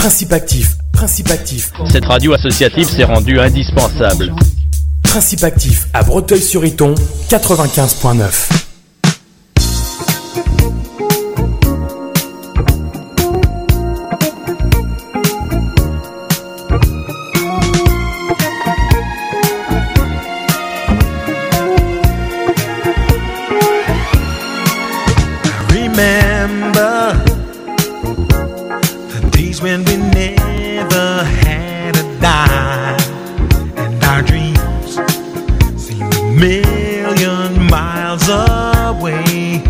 Principe actif, Principe actif. Cette radio associative s'est rendue indispensable. Principe actif à Breteuil-sur-Iton, 95.9. Remember the days when we never had a dime, and our dreams seemed a million miles away.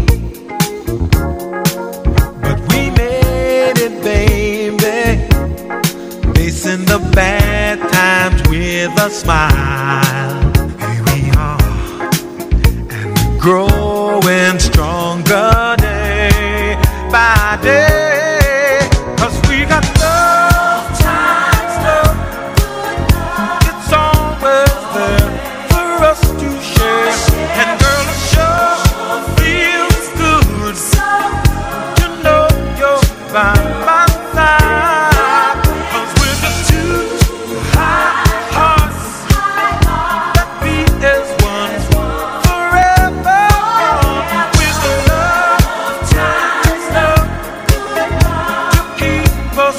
But we made it, baby, facing the bad times with a smile. Here we are, and we're growing stronger day by day, 'cause we got love, times love, it's always there for us to share. And girl, it sure feels good to know you're by my side, 'cause we're the two high hearts that beat as one forever. With the love, times love, to keep us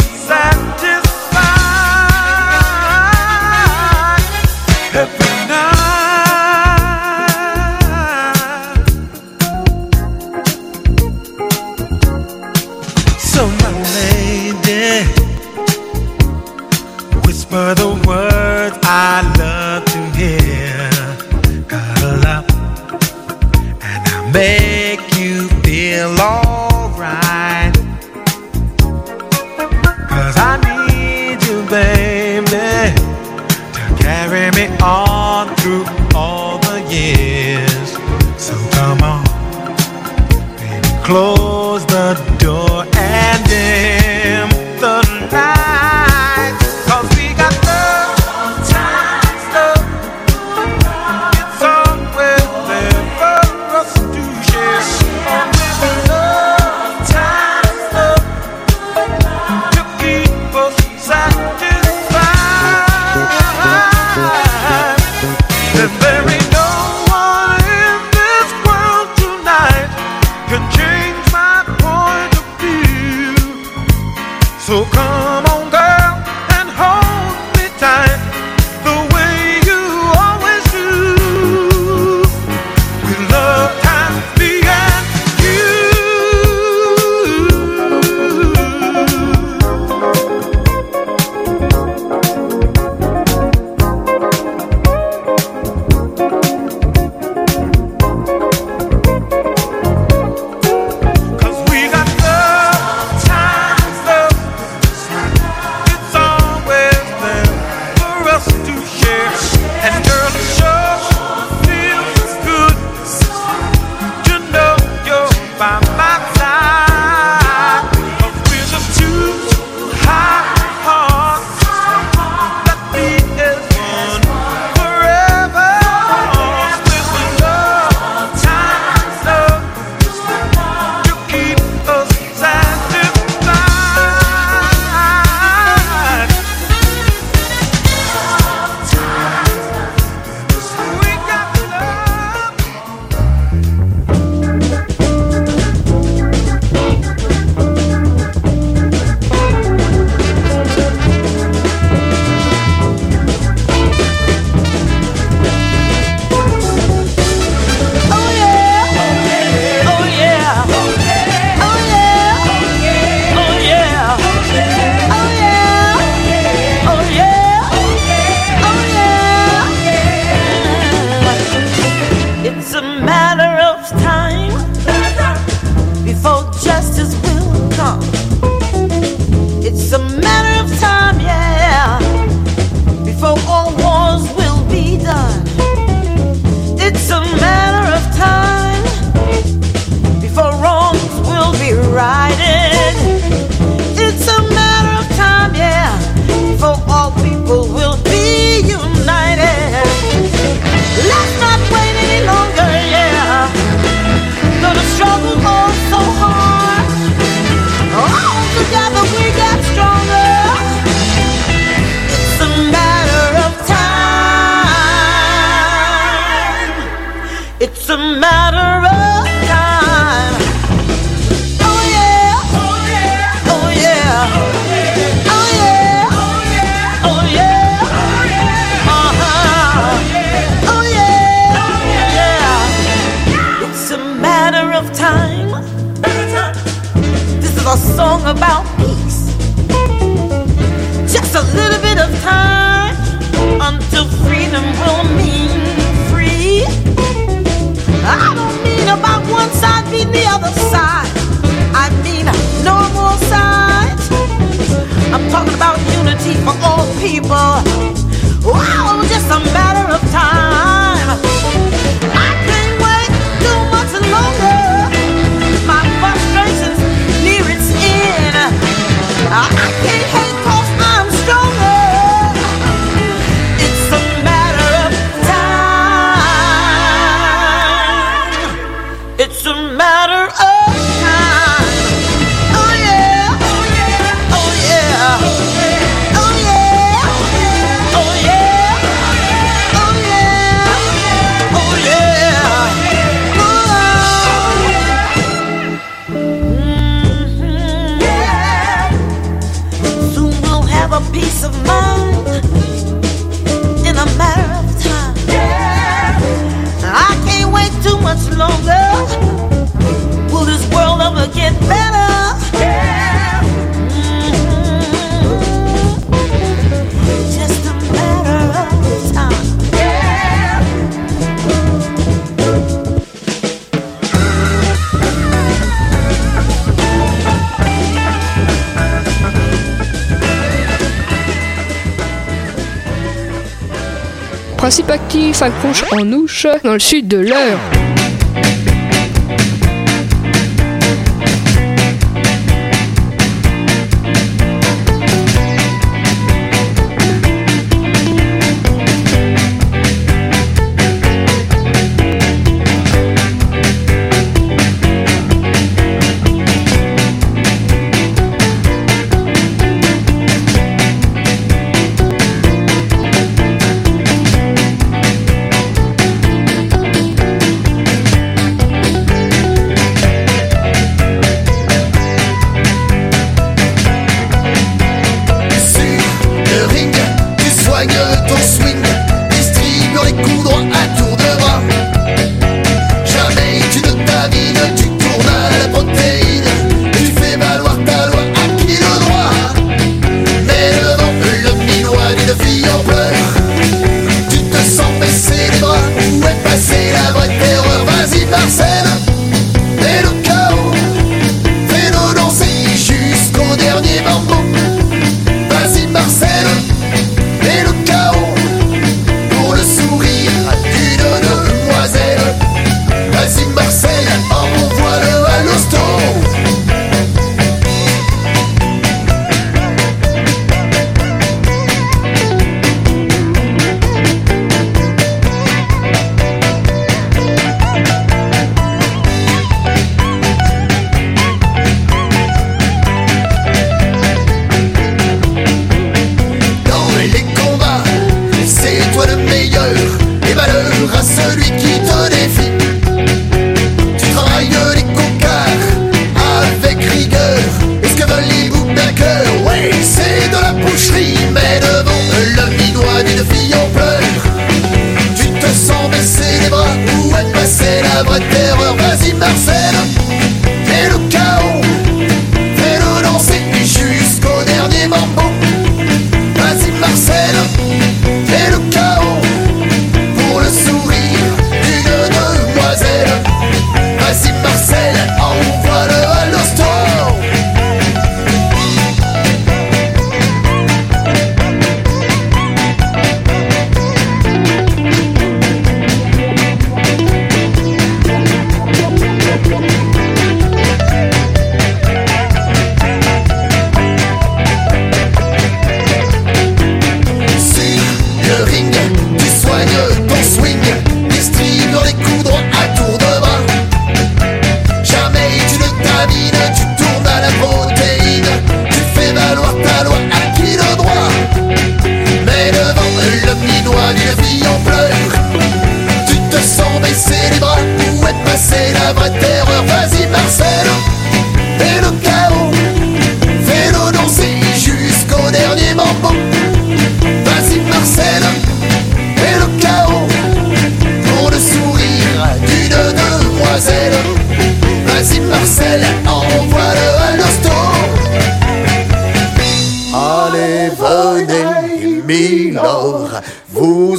satisfied every night. So my lady, whisper the words I love to hear. Cuddle up and I'll make you feel alright, 'cause I need you, baby, to carry me on through all the years. So come on, baby, close the door and dim the lights, 'cause we got love, times love, it's always there for us to share. Oh, with love, times love, to keep us satisfied. And there ain't no one in this world tonight can change my point of view. So come on, girl, and hold me tight the way you always do. With love times me and you. Cause we got love, times love, it's always there for us to share. And girl, it sure feels good to know you're by my side. 'Cause we're just two high hearts that beat as one forever. With the love, times love, to keep us satisfied. We got love. Oh yeah, oh yeah, oh yeah, oh yeah, oh yeah, oh yeah, oh yeah. It's a matter of time before justice will come. It's a matter of time, yeah, before all wars will be done. It's a matter of time before wrongs will be righted. It's a matter of time, yeah, before all people will be united. Let's not wait any longer, yeah. It's a matter of time. Oh yeah, oh yeah, oh yeah, oh yeah, oh yeah, oh yeah. It's a matter of time. This is a song about peace. Just a little bit of time until freedom will mean free. I don't mean about one side beating the other side. I mean no more sides. I'm talking about unity for all people. Wow, just a matter of time. I can't wait too much longer. My frustration's near its end. I can't hate 'cause I'm stronger. It's a matter of time. It's a matter of time. Oh yeah, oh yeah, oh yeah, oh yeah, oh yeah, oh yeah, oh yeah, Soon we'll have a peace of mind in a matter of time. I can't wait too much longer. Will this world ever get better? Just a matter of time. Principe actif accroche en ouche dans le sud de l'Eure.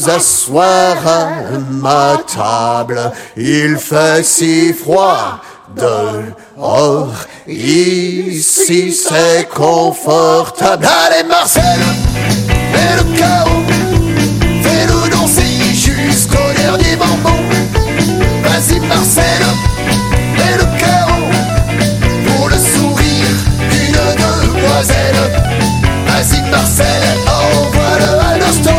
nous asseoir à ma table. Il fait si froid dehors, ici c'est confortable. Allez Marcel, fais le chaos, fais-nous danser jusqu'au dernier bonbon. Vas-y Marcel, fais le chaos, pour le sourire d'une demoiselle. Vas-y Marcel, envoie-le à l'hosto.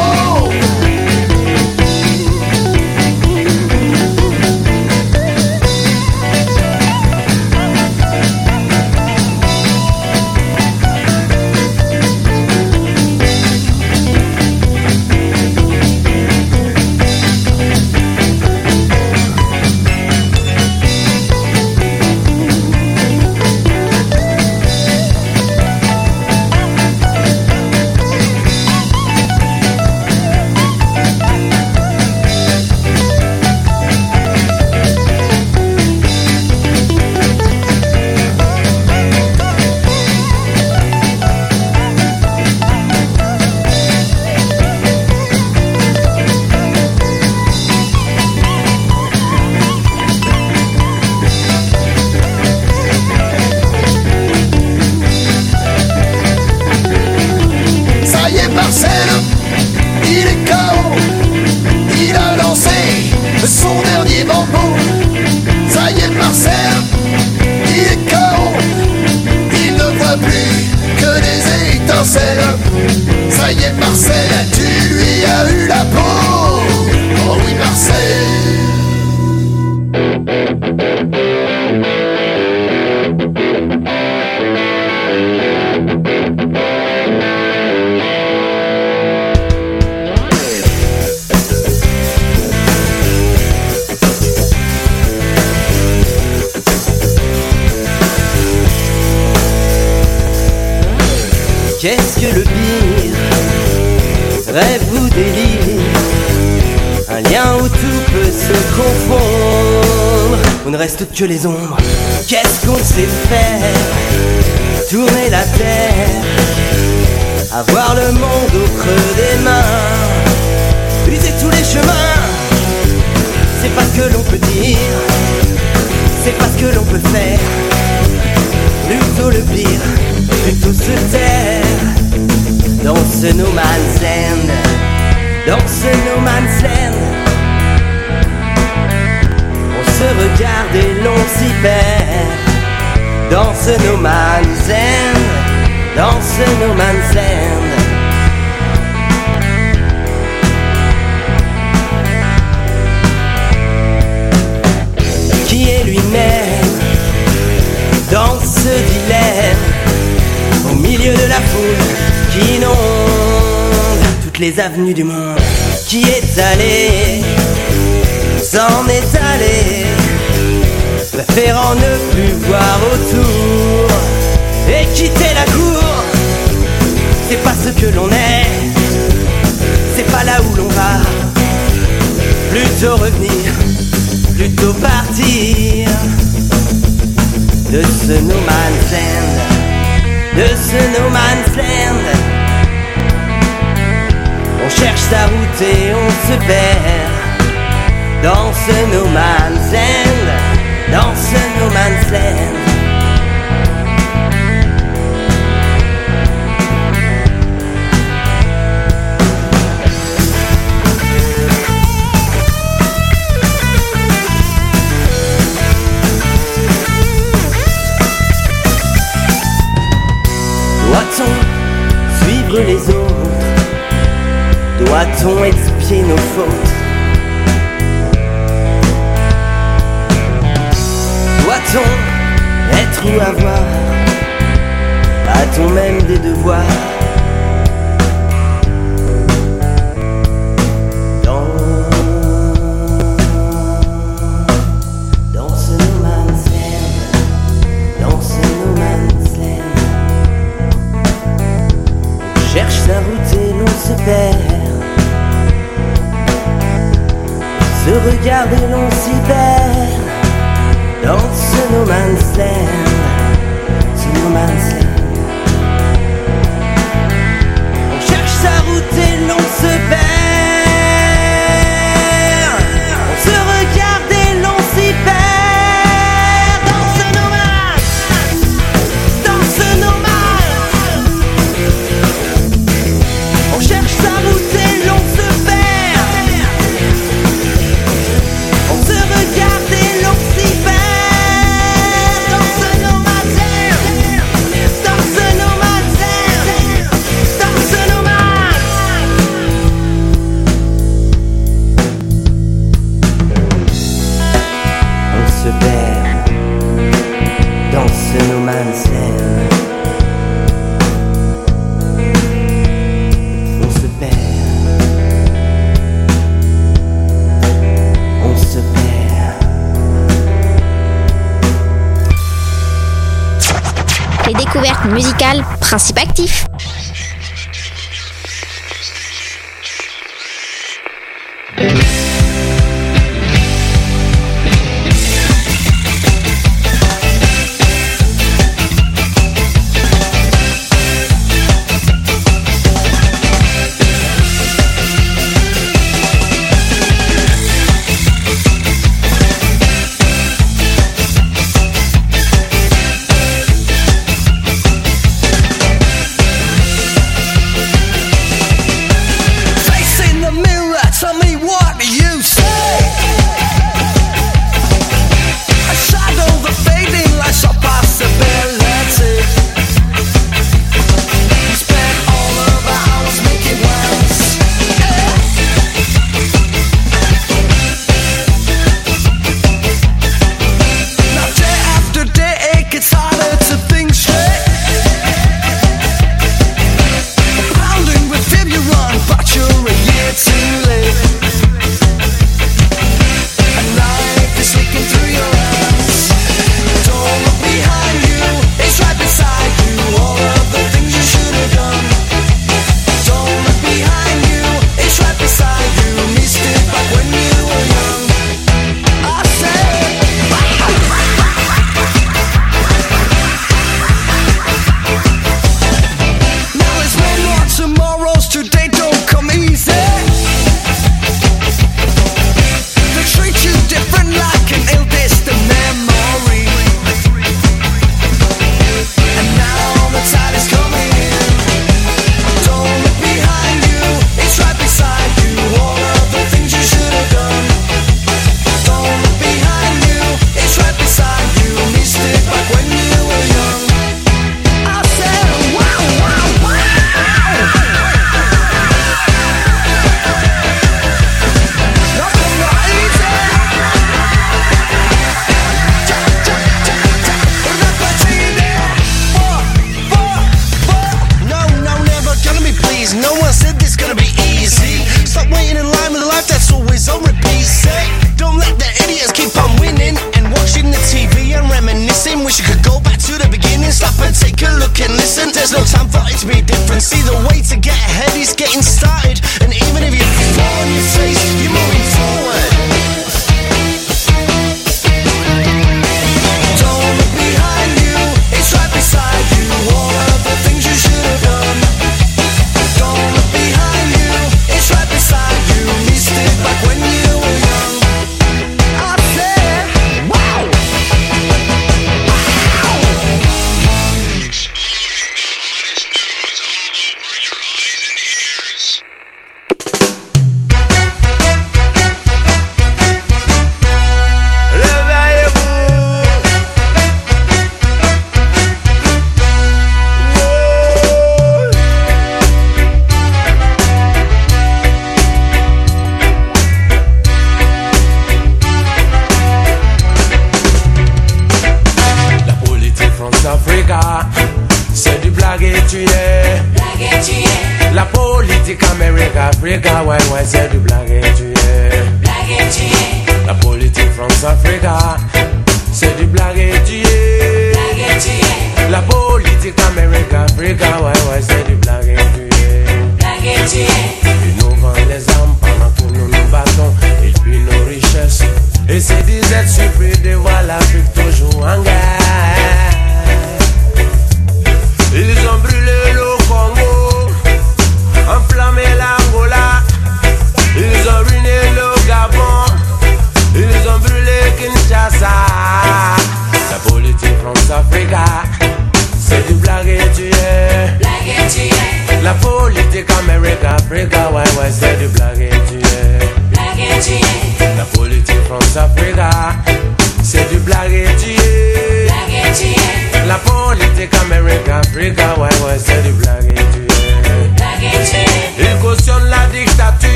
Ça y est Marcel, tu lui as eu la peau. Oh oui Marcel. Qu'est-ce que le pire? Rêve ou délire? Un lien où tout peut se confondre, où ne reste que les ombres. Qu'est-ce qu'on sait faire? Tourner la terre, avoir le monde au creux des mains, user tous les chemins. C'est pas ce que l'on peut dire, c'est pas ce que l'on peut faire. Plutôt le pire, plutôt se taire. Dans ce no man's land, dans ce no man's land, on se regarde et l'on s'y perd. Dans ce no man's land, dans ce no man's land. Qui est lui-même dans ce dilemme, au milieu de la foule qui inonde toutes les avenues du monde. Qui est allé, s'en est allé, préférant ne plus voir autour et quitter la cour. C'est pas ce que l'on est, c'est pas là où l'on va. Plutôt revenir, plutôt partir de ce no man's land, de ce no man's land. On cherche sa route et on se perd dans ce no man's land, dans ce no man's land. Doit-on suivre les autres? Doit-on expier nos fautes? Doit-on être ou avoir? A-t-on même des devoirs? Dans ce no man's land, dans ce no man's land, on cherche sa route et l'on se perd. Se regarde et l'on s'y perd dans ce no man's land, ce no man's land. On cherche sa route et l'on se perd. découverte musicale, Principe Actif.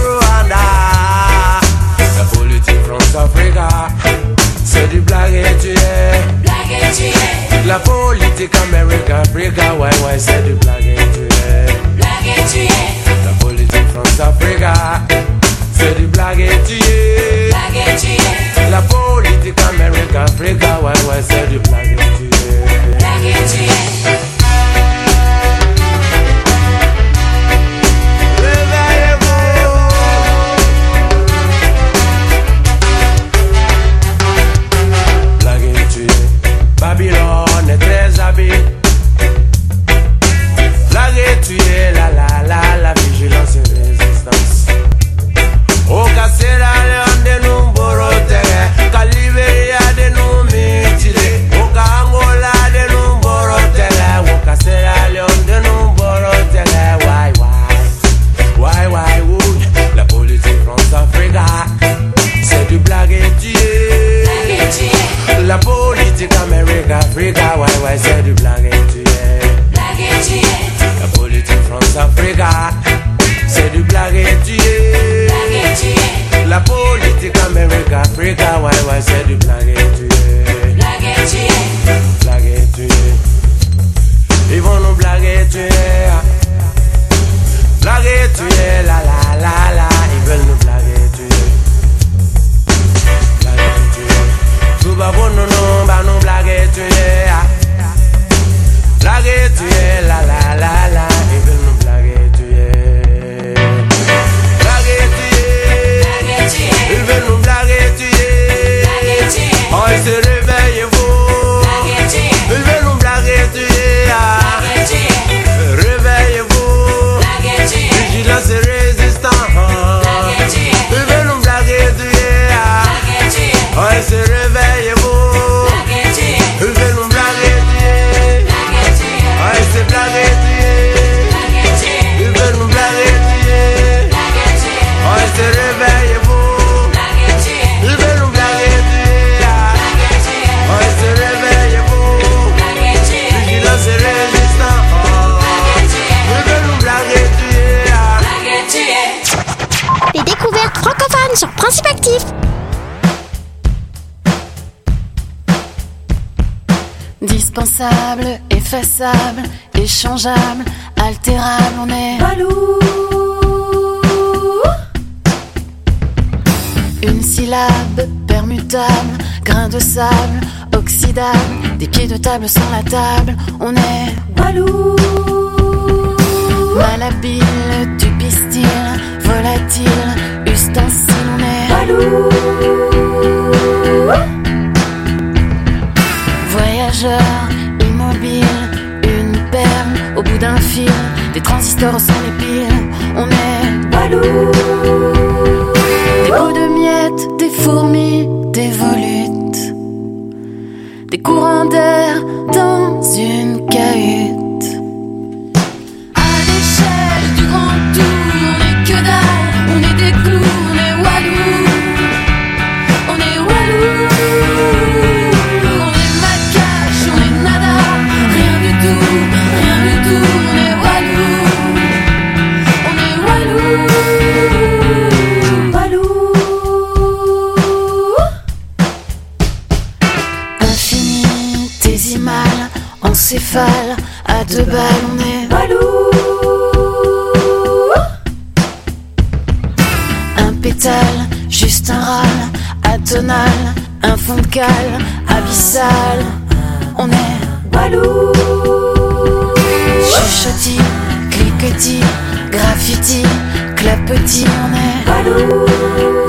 C'est du blague et tu politique Amérique, Africa, ouais, c'est du blague et tu es. La politique France-Africa, c'est du blague et tu es. La politique Amérique, Africa, ouais, c'est du blague et tu es. Babylone est très habile. Blague tu es la vigilance et résistance. Au Sierra Leone de nous borotere, qu'à Liberia de nous mutiler, au Angola de nous borotere, au Sierra Leone de nous borotere. Why, la politique France-Africa, c'est du blague et tu es. La politique Amérique, Africa, ouais, c'est du blague et tu es. La politique France-Africa, c'est du blague et tu es. La politique Amérique, Africa, ouais, c'est du blague et tu es. Blague et tu es. Ils vont nous blaguer, tu es. Blaguer, tu es, la, ils veulent nous blaguer, tu es. Blaguer, tu es. Tout va bon, non, bah nous blaguer, tu es. Blaguer, tu es, la, ils veulent nous blaguer, tu es. Blaguer, tu es. Ils veulent nous blaguer, tu es. Oh, ils se réveillent, vous. Ils veulent nous blaguer, tu es. Réveillez-vous. Vigilance et résistance. Ils veulent nous blaguer, tu es. Oh, ils se réveillent, vous. Ils veulent nous blaguer, tu es. Oh, ils se blaguer, tu es. Ils veulent nous blaguer, tu es. Oh, ils se réveillent, vous. Ils veulent nous blaguer, tu es. Oh, ils se réveillent, vous. Vigilance et résistance. Ils veulent nous blaguer, tu es. Les découvertes francophones sur Principe Actif. Dispensable, effaçable, échangeable, altérable, on est Walou. Une syllabe permutable, grain de sable, oxydable, des pieds de table sur la table, on est Walou. Malhabile, du pistil, volatile, ustensile, on est Walou. Voyageur, immobile, une perle au bout d'un fil, des transistors sans les piles, on est Walou. Des pots de miettes, des fourmis, des volutes, des courants d'air dans une cahute. À l'échelle du grand tour, on est que dalle, on est des clous, on est Walou. On est Walou. Encéphale, à deux balles, on est Walou. Un pétale, juste un râle, atonal, un fond de cale, abyssal, on est Walou. Chuchotis, cliquetis, graffiti, clapotis, on est Walou.